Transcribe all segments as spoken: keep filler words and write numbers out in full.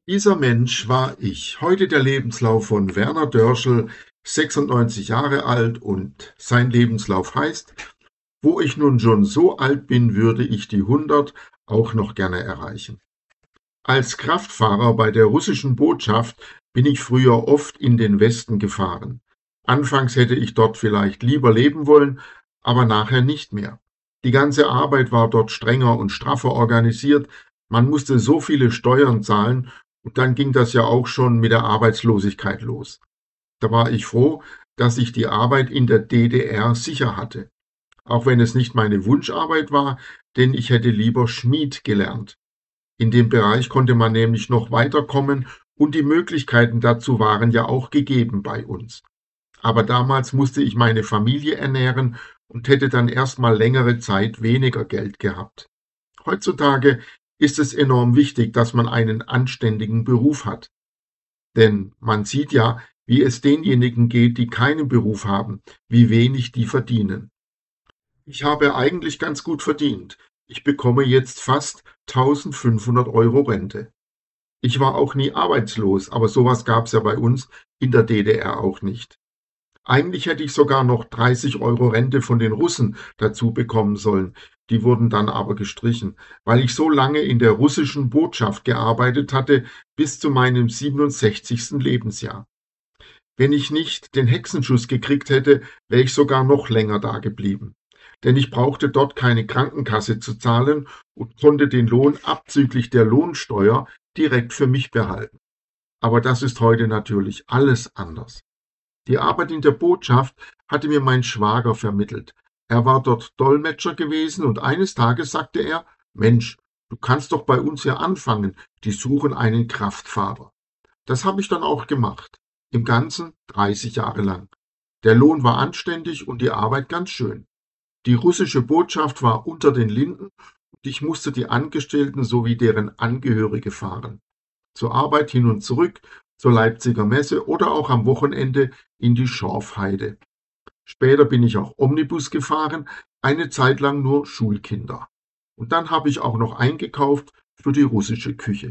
Dieser Mensch war ich. Heute der Lebenslauf von Werner Dörschel, sechsundneunzig Jahre alt, und sein Lebenslauf heißt: Wo ich nun schon so alt bin, würde ich die hundert auch noch gerne erreichen. Als Kraftfahrer bei der russischen Botschaft bin ich früher oft in den Westen gefahren. Anfangs hätte ich dort vielleicht lieber leben wollen, aber nachher nicht mehr. Die ganze Arbeit war dort strenger und straffer organisiert, man musste so viele Steuern zahlen, und dann ging das ja auch schon mit der Arbeitslosigkeit los. Da war ich froh, dass ich die Arbeit in der D D R sicher hatte, auch wenn es nicht meine Wunscharbeit war, denn ich hätte lieber Schmied gelernt. In dem Bereich konnte man nämlich noch weiterkommen, und die Möglichkeiten dazu waren ja auch gegeben bei uns. Aber damals musste ich meine Familie ernähren und hätte dann erst mal längere Zeit weniger Geld gehabt. Heutzutage ist es enorm wichtig, dass man einen anständigen Beruf hat. Denn man sieht ja, wie es denjenigen geht, die keinen Beruf haben, wie wenig die verdienen. Ich habe eigentlich ganz gut verdient. Ich bekomme jetzt fast tausendfünfhundert Euro Rente. Ich war auch nie arbeitslos, aber sowas gab's ja bei uns in der D D R auch nicht. Eigentlich hätte ich sogar noch dreißig Euro Rente von den Russen dazu bekommen sollen. Die wurden dann aber gestrichen, weil ich so lange in der russischen Botschaft gearbeitet hatte, bis zu meinem siebenundsechzigsten Lebensjahr. Wenn ich nicht den Hexenschuss gekriegt hätte, wäre ich sogar noch länger da geblieben. Denn ich brauchte dort keine Krankenkasse zu zahlen und konnte den Lohn abzüglich der Lohnsteuer direkt für mich behalten. Aber das ist heute natürlich alles anders. Die Arbeit in der Botschaft hatte mir mein Schwager vermittelt. Er war dort Dolmetscher gewesen, und eines Tages sagte er: Mensch, du kannst doch bei uns hier anfangen, die suchen einen Kraftfahrer. Das habe ich dann auch gemacht. Im Ganzen dreißig Jahre lang. Der Lohn war anständig und die Arbeit ganz schön. Die russische Botschaft war unter den Linden, und ich musste die Angestellten sowie deren Angehörige fahren. Zur Arbeit hin und zurück, zur Leipziger Messe oder auch am Wochenende in die Schorfheide. Später bin ich auch Omnibus gefahren, eine Zeit lang nur Schulkinder. Und dann habe ich auch noch eingekauft für die russische Küche.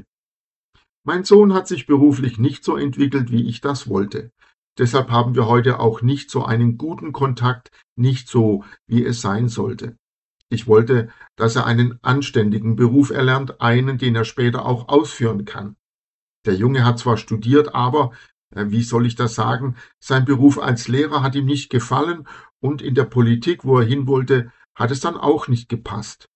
Mein Sohn hat sich beruflich nicht so entwickelt, wie ich das wollte. Deshalb haben wir heute auch nicht so einen guten Kontakt, nicht so, wie es sein sollte. Ich wollte, dass er einen anständigen Beruf erlernt, einen, den er später auch ausführen kann. Der Junge hat zwar studiert, aber, äh, wie soll ich das sagen, sein Beruf als Lehrer hat ihm nicht gefallen, und in der Politik, wo er hin wollte, hat es dann auch nicht gepasst.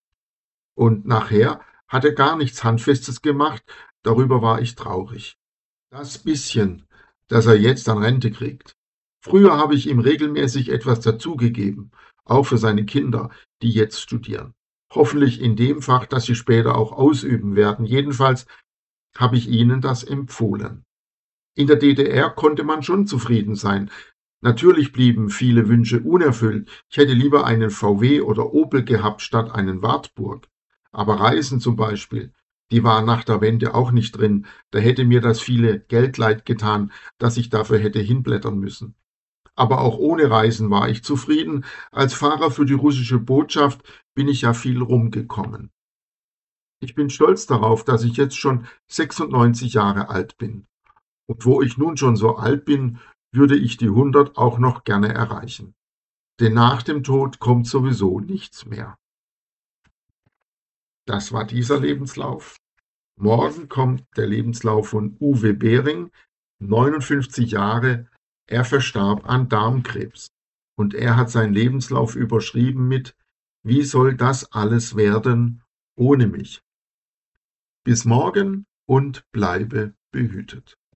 Und nachher hat er gar nichts Handfestes gemacht, darüber war ich traurig. Das bisschen, das er jetzt an Rente kriegt. Früher habe ich ihm regelmäßig etwas dazugegeben, auch für seine Kinder, die jetzt studieren. Hoffentlich in dem Fach, das sie später auch ausüben werden. Jedenfalls habe ich ihnen das empfohlen. In der D D R konnte man schon zufrieden sein. Natürlich blieben viele Wünsche unerfüllt. Ich hätte lieber einen V W oder Opel gehabt statt einen Wartburg. Aber Reisen zum Beispiel, die waren nach der Wende auch nicht drin. Da hätte mir das viele Geld leid getan, dass ich dafür hätte hinblättern müssen. Aber auch ohne Reisen war ich zufrieden. Als Fahrer für die russische Botschaft bin ich ja viel rumgekommen. Ich bin stolz darauf, dass ich jetzt schon sechsundneunzig Jahre alt bin. Und wo ich nun schon so alt bin, würde ich die hundert auch noch gerne erreichen. Denn nach dem Tod kommt sowieso nichts mehr. Das war dieser Lebenslauf. Morgen kommt der Lebenslauf von Uwe Behring, neunundfünfzig Jahre. Er verstarb an Darmkrebs. Und er hat seinen Lebenslauf überschrieben mit: Wie soll das alles werden ohne mich? Bis morgen und bleibe behütet.